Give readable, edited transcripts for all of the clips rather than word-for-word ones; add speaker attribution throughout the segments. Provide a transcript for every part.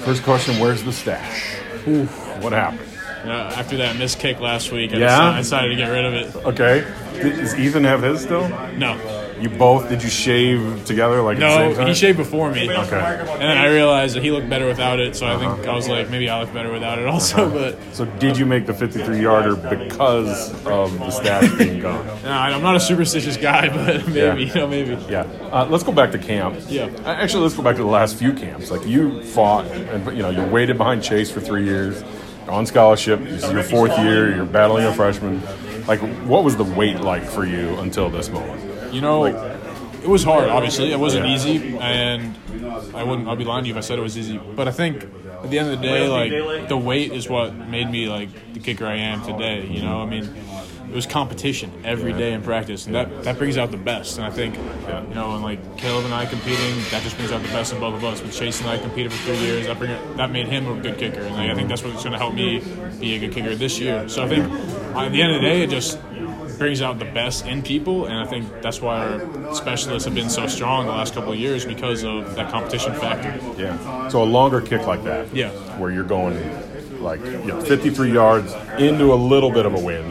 Speaker 1: First question, where's the stash? Ooh, what happened?
Speaker 2: After that missed kick last week, I decided to get rid of it.
Speaker 1: Okay. Does Ethan have his still?
Speaker 2: No.
Speaker 1: You both? Did you shave together at the same time?
Speaker 2: He shaved before me.
Speaker 1: Okay.
Speaker 2: And then I realized that he looked better without it, so I think I was like, maybe I look better without it also. But
Speaker 1: So did you make the 53-yarder because of the stash being gone?
Speaker 2: No, I'm not a superstitious guy, but maybe, maybe.
Speaker 1: Yeah. Let's go back to camp.
Speaker 2: Yeah.
Speaker 1: Actually, let's go back to the last few camps. Like, you fought, and you waited behind Chase for 3 years, on scholarship. This is your 4th year. You're battling a freshman. Like, what was the wait like for you until this moment?
Speaker 2: It was hard, obviously. It wasn't easy, and I'll be lying to you if I said it was easy. But I think at the end of the day, the weight is what made me, the kicker I am today, it was competition every day in practice, and that brings out the best. And I think, and Caleb and I competing, that just brings out the best in both of us. With Chase and I competed for 3 years, that made him a good kicker, and I think that's what's going to help me be a good kicker this year. So I think at the end of the day, it just brings out the best in people, and I think that's why our specialists have been so strong the last couple of years, because of that competition factor.
Speaker 1: Yeah. So a longer kick like that, where you're going 53 yards into a little bit of a wind.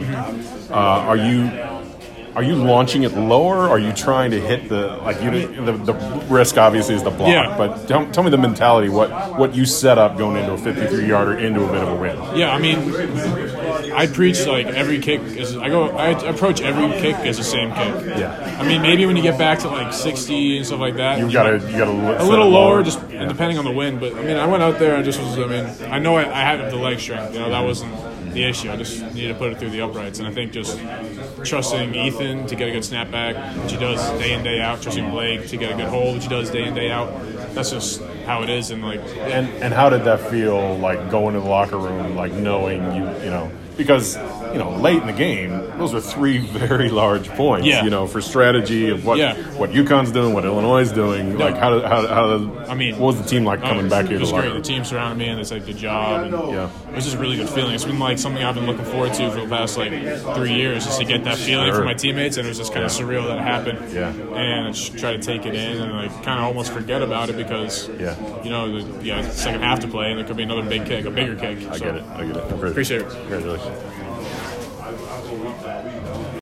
Speaker 1: Are you launching it lower? Are you trying to hit the risk obviously is the block, but tell me the mentality, what you set up going into a 53-yarder into a bit of a wind.
Speaker 2: Yeah, I preach every kick I approach every kick as the same kick.
Speaker 1: Yeah.
Speaker 2: Maybe when you get back to 60 and stuff like that,
Speaker 1: you gotta
Speaker 2: a little lower, just depending on the wind. But I went out there and just was. I know I had the leg strength. That wasn't the issue. I just needed to put it through the uprights, and I think just trusting Ethan to get a good snapback, which he does day in, day out, trusting Blake to get a good hold, which he does day in, day out. That's just how it is.
Speaker 1: And how did that feel going to the locker room, knowing because late in the game, those are 3 very large points. For strategy of what UConn's doing, what Illinois is doing. What was the team coming back here?
Speaker 2: It was great. The team surrounded me, and they said good job. And it was just a really good feeling. It's been something I've been looking forward to for the past 3 years, just to get that feeling from my teammates, and it was just kind of surreal that it happened.
Speaker 1: Yeah.
Speaker 2: And I just try to take it in and kind of almost forget about it, because the second half to play, and there could be another big kick, a bigger kick.
Speaker 1: I get it.
Speaker 2: Appreciate it.
Speaker 1: Congratulations.